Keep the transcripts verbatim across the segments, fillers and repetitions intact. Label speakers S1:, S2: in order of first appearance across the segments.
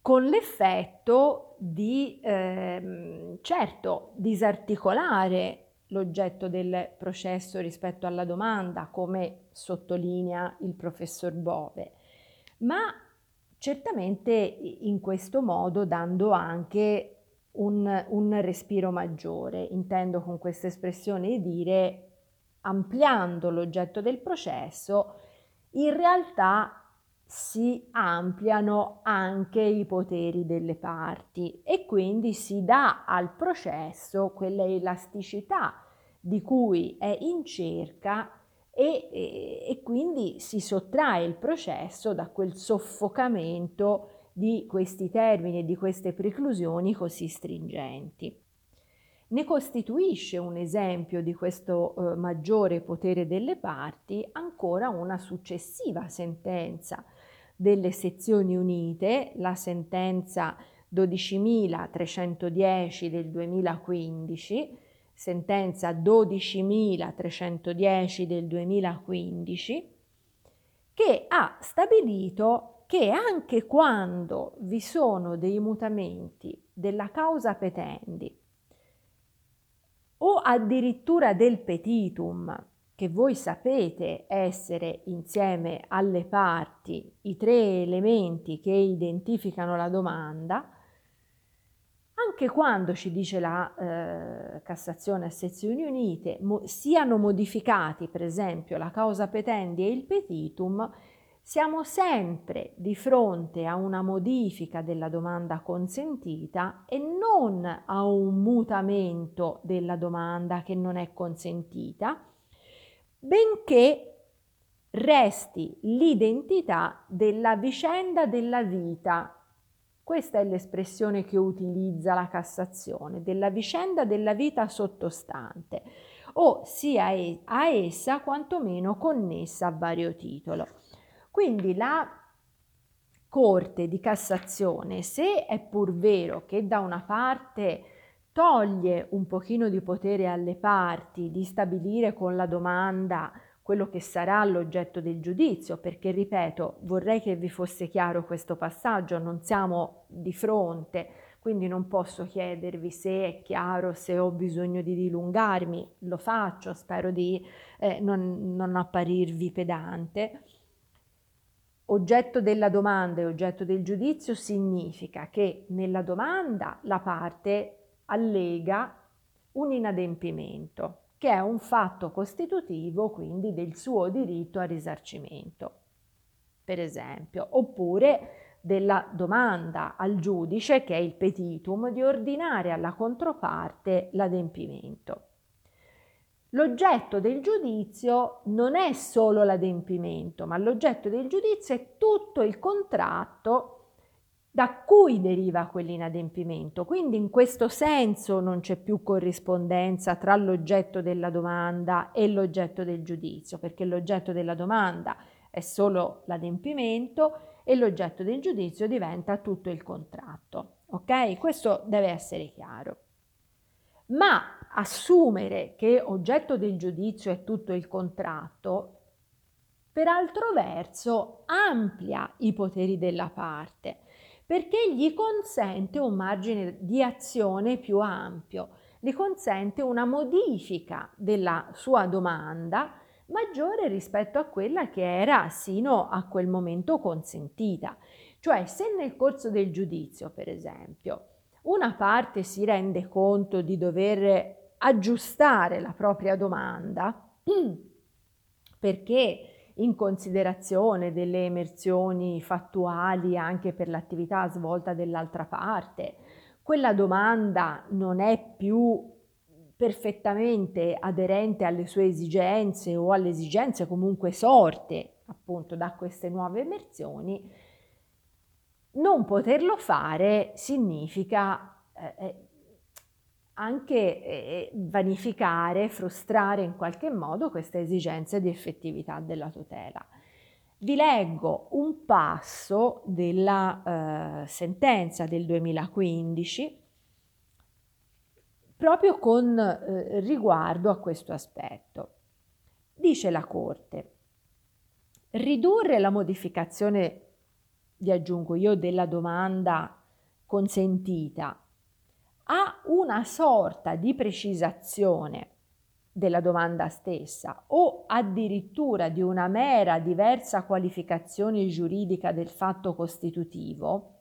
S1: con l'effetto di, ehm, certo, disarticolare l'oggetto del processo rispetto alla domanda, come sottolinea il professor Bove, ma certamente in questo modo dando anche un, un respiro maggiore. Intendo con questa espressione dire ampliando l'oggetto del processo, in realtà si ampliano anche i poteri delle parti e quindi si dà al processo quella elasticità di cui è in cerca e, e, e quindi si sottrae il processo da quel soffocamento di questi termini e di queste preclusioni così stringenti. Ne costituisce un esempio di questo eh, maggiore potere delle parti ancora una successiva sentenza delle sezioni unite, la sentenza dodicimilatrecentodieci del duemilaquindici, sentenza dodicimilatrecentodieci del duemilaquindici, che ha stabilito che anche quando vi sono dei mutamenti della causa petendi o addirittura del petitum, che voi sapete essere insieme alle parti i tre elementi che identificano la domanda, anche quando ci dice la eh, Cassazione a sezioni unite mo- siano modificati per esempio la causa petendi e il petitum, siamo sempre di fronte a una modifica della domanda consentita e non a un mutamento della domanda che non è consentita, benché resti l'identità della vicenda della vita. Questa è l'espressione che utilizza la Cassazione, della vicenda della vita sottostante, o sia a essa quantomeno connessa a vario titolo. Quindi la Corte di Cassazione, se è pur vero che da una parte toglie un pochino di potere alle parti di stabilire con la domanda quello che sarà l'oggetto del giudizio, perché ripeto, vorrei che vi fosse chiaro questo passaggio, non siamo di fronte, quindi non posso chiedervi se è chiaro, se ho bisogno di dilungarmi, lo faccio, spero di eh, non, non apparirvi pedante. Oggetto della domanda e oggetto del giudizio significa che nella domanda la parte allega un inadempimento, che è un fatto costitutivo quindi del suo diritto al risarcimento, per esempio, oppure della domanda al giudice, che è il petitum, di ordinare alla controparte l'adempimento. L'oggetto del giudizio non è solo l'adempimento, ma l'oggetto del giudizio è tutto il contratto da cui deriva quell'inadempimento. Quindi in questo senso non c'è più corrispondenza tra l'oggetto della domanda e l'oggetto del giudizio, perché l'oggetto della domanda è solo l'adempimento e l'oggetto del giudizio diventa tutto il contratto. Ok? Questo deve essere chiaro. Ma assumere che oggetto del giudizio è tutto il contratto, per altro verso, amplia i poteri della parte, perché gli consente un margine di azione più ampio, gli consente una modifica della sua domanda maggiore rispetto a quella che era sino a quel momento consentita. Cioè, se nel corso del giudizio, per esempio, una parte si rende conto di dover aggiustare la propria domanda perché in considerazione delle emersioni fattuali anche per l'attività svolta dall'altra parte, quella domanda non è più perfettamente aderente alle sue esigenze o alle esigenze comunque sorte appunto da queste nuove emersioni, non poterlo fare significa eh, anche eh, vanificare, frustrare in qualche modo queste esigenze di effettività della tutela. Vi leggo un passo della eh, sentenza del duemilaquindici proprio con eh, riguardo a questo aspetto. Dice la Corte: ridurre la modificazione vi aggiungo io, della domanda consentita, a una sorta di precisazione della domanda stessa o addirittura di una mera diversa qualificazione giuridica del fatto costitutivo,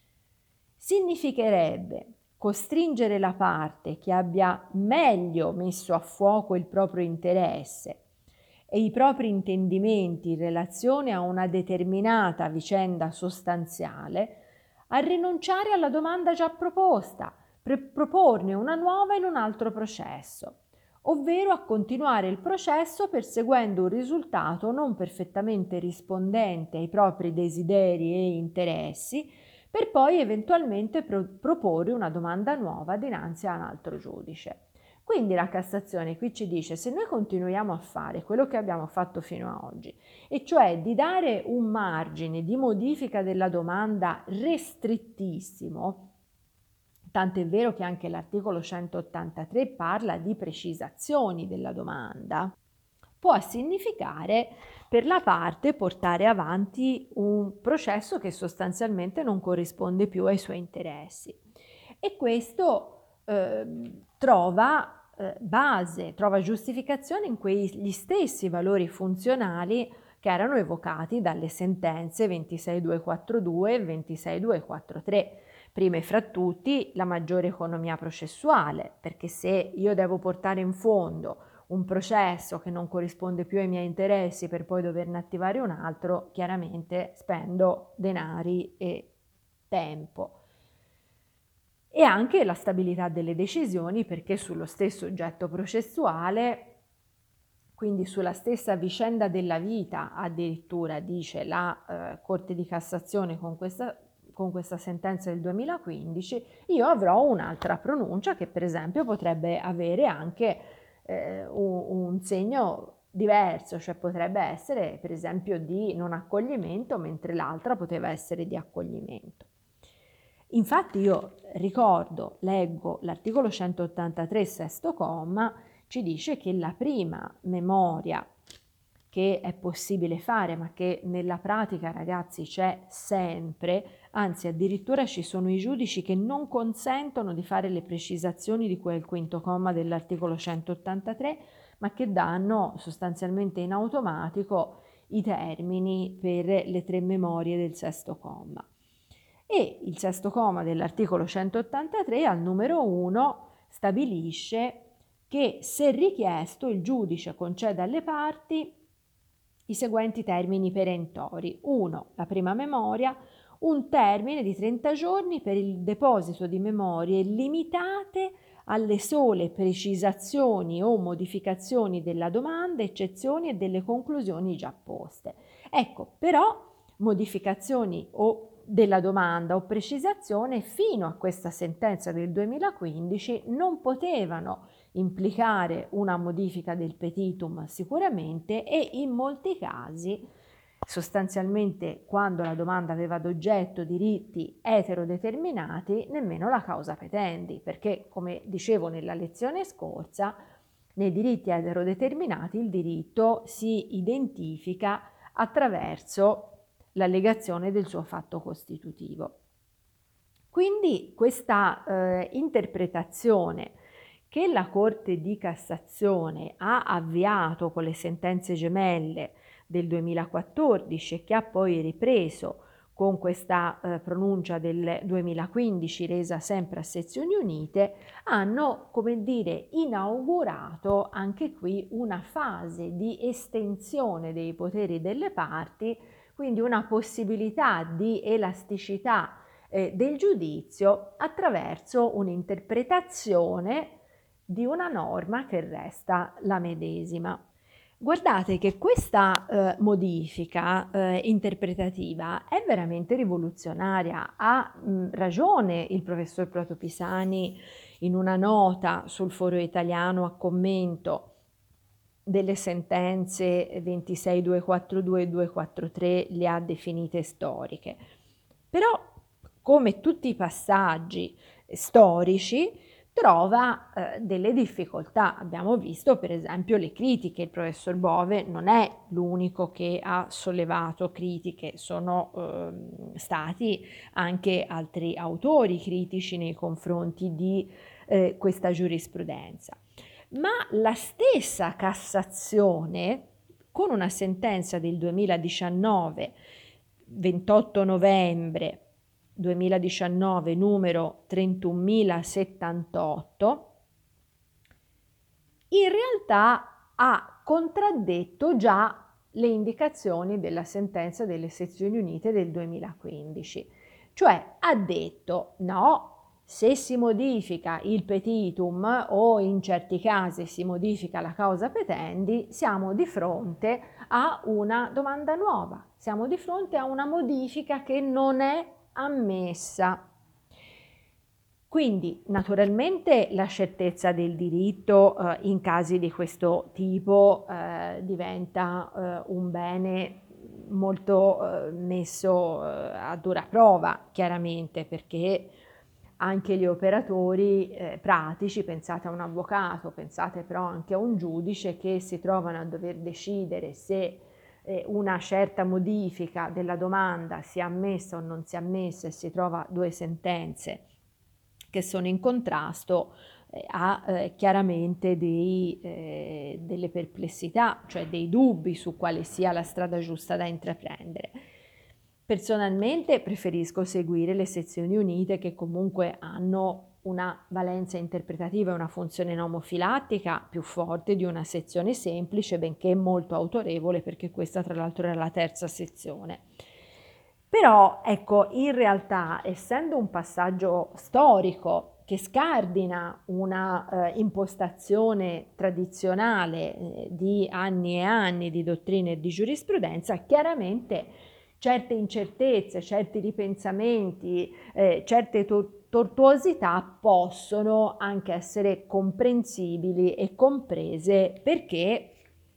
S1: significherebbe costringere la parte che abbia meglio messo a fuoco il proprio interesse e i propri intendimenti in relazione a una determinata vicenda sostanziale a rinunciare alla domanda già proposta, per proporne una nuova in un altro processo, ovvero a continuare il processo perseguendo un risultato non perfettamente rispondente ai propri desideri e interessi, per poi eventualmente pro- proporre una domanda nuova dinanzi a un altro giudice. Quindi la Cassazione qui ci dice: se noi continuiamo a fare quello che abbiamo fatto fino a oggi, e cioè di dare un margine di modifica della domanda restrittissimo, tant'è vero che anche l'articolo centottantatré parla di precisazioni della domanda, può significare per la parte portare avanti un processo che sostanzialmente non corrisponde più ai suoi interessi. E questo eh, trova eh, base, trova giustificazione in quegli stessi valori funzionali che erano evocati dalle sentenze ventisei mila duecentoquarantadue e ventisei mila duecentoquarantatré. Prima e fra tutti la maggiore economia processuale, perché se io devo portare in fondo un processo che non corrisponde più ai miei interessi per poi doverne attivare un altro, chiaramente spendo denari e tempo. E anche la stabilità delle decisioni, perché sullo stesso oggetto processuale, quindi sulla stessa vicenda della vita, addirittura dice la eh, Corte di Cassazione con questa con questa sentenza del duemilaquindici, io avrò un'altra pronuncia che per esempio potrebbe avere anche eh, un, un segno diverso, cioè potrebbe essere per esempio di non accoglimento, mentre l'altra poteva essere di accoglimento. Infatti io ricordo, leggo l'articolo centottantatré, sesto comma, ci dice che la prima memoria che è possibile fare, ma che nella pratica, ragazzi, c'è sempre, anzi addirittura ci sono i giudici che non consentono di fare le precisazioni di quel quinto comma dell'articolo centottantatré, ma che danno sostanzialmente in automatico i termini per le tre memorie del sesto comma. E il sesto comma dell'articolo centottantatré al numero uno stabilisce che se richiesto il giudice concede alle parti i seguenti termini perentori. uno. La prima memoria, un termine di trenta giorni per il deposito di memorie limitate alle sole precisazioni o modificazioni della domanda, eccezioni e delle conclusioni già poste. Ecco, però modificazioni o della domanda o precisazione fino a questa sentenza del duemilaquindici non potevano implicare una modifica del petitum sicuramente, e in molti casi, sostanzialmente quando la domanda aveva ad oggetto diritti eterodeterminati, nemmeno la causa petendi, perché come dicevo nella lezione scorsa, nei diritti eterodeterminati il diritto si identifica attraverso l'allegazione del suo fatto costitutivo. Quindi questa eh, interpretazione che la Corte di Cassazione ha avviato con le sentenze gemelle del duemilaquattordici e che ha poi ripreso con questa eh, pronuncia del duemilaquindici resa sempre a sezioni unite, hanno, come dire, inaugurato anche qui una fase di estensione dei poteri delle parti, quindi una possibilità di elasticità eh, del giudizio attraverso un'interpretazione di una norma che resta la medesima. Guardate che questa eh, modifica eh, interpretativa è veramente rivoluzionaria. Ha mh, ragione il professor Proto Pisani in una nota sul Foro Italiano a commento delle sentenze ventisei mila duecentoquarantadue e duecentoquarantatré, le ha definite storiche. Però, come tutti i passaggi storici, trova eh, delle difficoltà. Abbiamo visto per esempio le critiche, il professor Bove non è l'unico che ha sollevato critiche, sono eh, stati anche altri autori critici nei confronti di eh, questa giurisprudenza. Ma la stessa Cassazione, con una sentenza del duemiladiciannove, ventotto novembre duemiladiciannove, numero trentunomilasettantotto, in realtà ha contraddetto già le indicazioni della sentenza delle sezioni unite del duemilaquindici, cioè ha detto no, se si modifica il petitum o in certi casi si modifica la causa petendi, siamo di fronte a una domanda nuova, siamo di fronte a una modifica che non è ammessa. Quindi naturalmente la certezza del diritto eh, in casi di questo tipo eh, diventa eh, un bene molto eh, messo eh, a dura prova, chiaramente, perché anche gli operatori eh, pratici, pensate a un avvocato, pensate però anche a un giudice che si trovano a dover decidere se eh, una certa modifica della domanda sia ammessa o non sia ammessa e si trova due sentenze che sono in contrasto, eh, ha eh, chiaramente dei, eh, delle perplessità, cioè dei dubbi su quale sia la strada giusta da intraprendere. Personalmente preferisco seguire le sezioni unite, che comunque hanno una valenza interpretativa e una funzione nomofilattica più forte di una sezione semplice, benché molto autorevole, perché questa tra l'altro era la terza sezione. Però ecco, in realtà, essendo un passaggio storico che scardina una eh, impostazione tradizionale eh, di anni e anni di dottrina e di giurisprudenza, chiaramente certe incertezze, certi ripensamenti, eh, certe to- tortuosità possono anche essere comprensibili e comprese, perché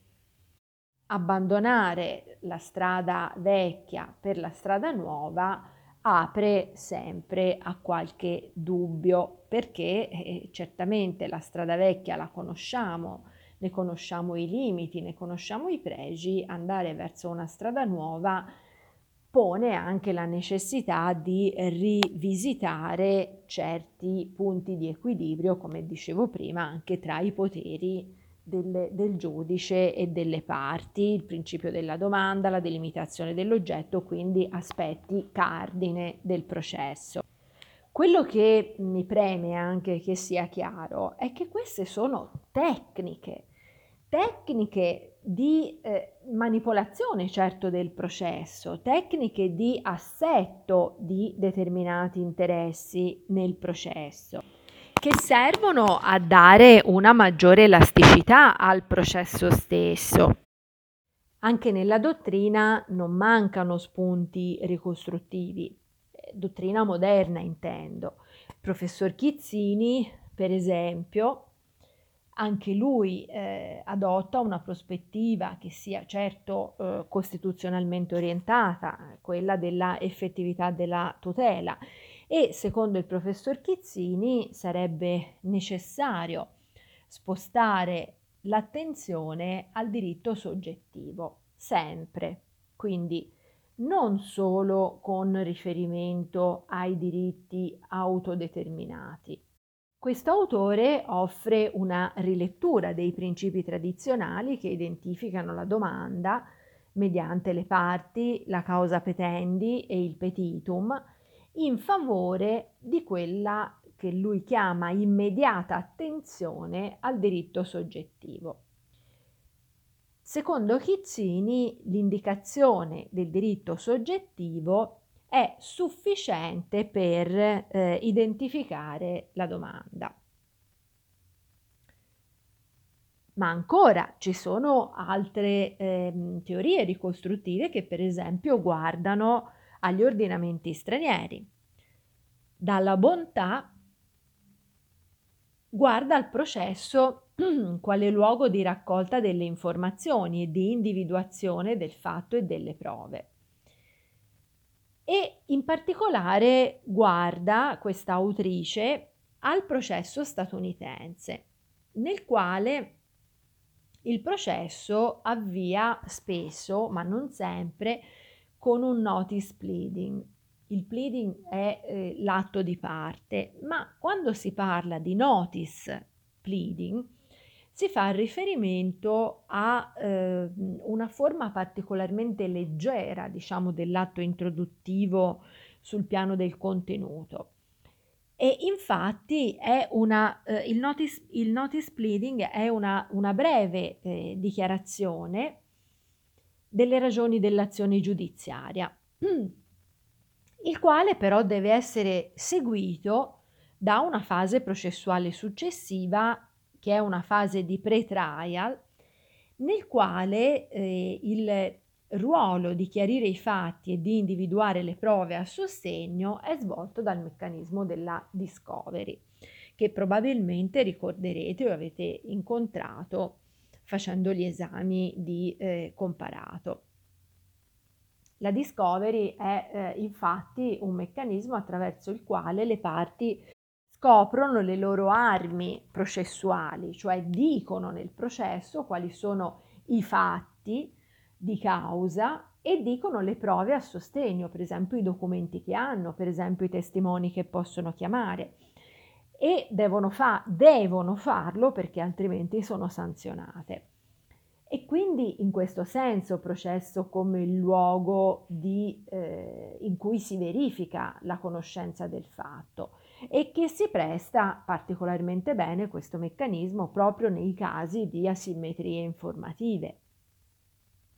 S1: abbandonare la strada vecchia per la strada nuova apre sempre a qualche dubbio, perché eh, certamente la strada vecchia la conosciamo, ne conosciamo i limiti, ne conosciamo i pregi, andare verso una strada nuova pone anche la necessità di rivisitare certi punti di equilibrio, come dicevo prima, anche tra i poteri del, del giudice e delle parti, il principio della domanda, la delimitazione dell'oggetto, quindi aspetti cardine del processo. Quello che mi preme anche che sia chiaro è che queste sono tecniche, tecniche di eh, manipolazione, certo, del processo, tecniche di assetto di determinati interessi nel processo, che servono a dare una maggiore elasticità al processo stesso. Anche nella dottrina non mancano spunti ricostruttivi, eh, dottrina moderna intendo. Il professor Chizzini, per esempio, anche lui eh, adotta una prospettiva che sia certo eh, costituzionalmente orientata, quella della effettività della tutela, e secondo il professor Chizzini sarebbe necessario spostare l'attenzione al diritto soggettivo, sempre, quindi non solo con riferimento ai diritti autodeterminati. Questo autore offre una rilettura dei principi tradizionali che identificano la domanda mediante le parti, la causa petendi e il petitum, in favore di quella che lui chiama immediata attenzione al diritto soggettivo. Secondo Chizzini, l'indicazione del diritto soggettivo è sufficiente per eh, identificare la domanda. Ma ancora ci sono altre eh, teorie ricostruttive che per esempio guardano agli ordinamenti stranieri. Dalla bontà guarda al processo quale luogo di raccolta delle informazioni e di individuazione del fatto e delle prove. E in particolare guarda questa autrice al processo statunitense, nel quale il processo avvia spesso, ma non sempre, con un notice pleading. Il pleading è eh, l'atto di parte, ma quando si parla di notice pleading si fa riferimento a eh, una forma particolarmente leggera, diciamo, dell'atto introduttivo sul piano del contenuto. E infatti è una, eh, il, notice, il notice pleading è una, una breve eh, dichiarazione delle ragioni dell'azione giudiziaria, il quale però deve essere seguito da una fase processuale successiva, che è una fase di pre-trial, nel quale eh, il ruolo di chiarire i fatti e di individuare le prove a sostegno è svolto dal meccanismo della discovery, che probabilmente ricorderete o avete incontrato facendo gli esami di eh, comparato. La discovery è eh, infatti un meccanismo attraverso il quale le parti scoprono le loro armi processuali, cioè dicono nel processo quali sono i fatti di causa e dicono le prove a sostegno, per esempio i documenti che hanno, per esempio i testimoni che possono chiamare, e devono, fa- devono farlo perché altrimenti sono sanzionate. E quindi in questo senso processo come il luogo di, eh, in cui si verifica la conoscenza del fatto e che si presta particolarmente bene questo meccanismo proprio nei casi di asimmetrie informative.